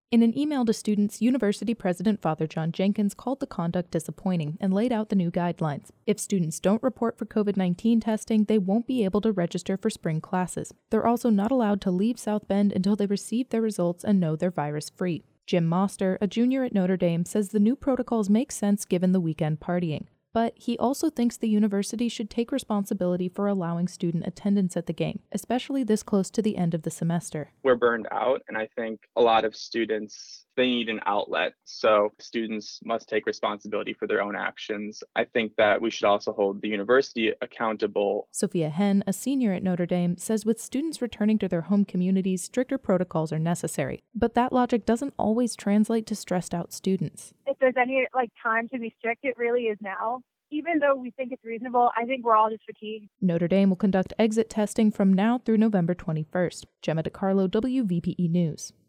In an email to students, University President Father John Jenkins called the conduct disappointing and laid out the new guidelines. If students don't report for COVID-19 testing, they won't be able to register for spring classes. They're also not allowed to leave South Bend until they receive their results and know they're virus-free. Jim Moster, a junior at Notre Dame, says the new protocols make sense given the weekend partying. But he also thinks the university should take responsibility for allowing student attendance at the game, especially this close to the end of the semester. We're burned out, and I think a lot of students, they need an outlet. So students must take responsibility for their own actions. I think that we should also hold the university accountable. Sophia Henn, a senior at Notre Dame, says with students returning to their home communities, stricter protocols are necessary. But that logic doesn't always translate to stressed out students. If there's any time to be strict, it really is now. Even though we think it's reasonable, I think we're all just fatigued. Notre Dame will conduct exit testing from now through November 21st. Gemma DiCarlo, WVPE News.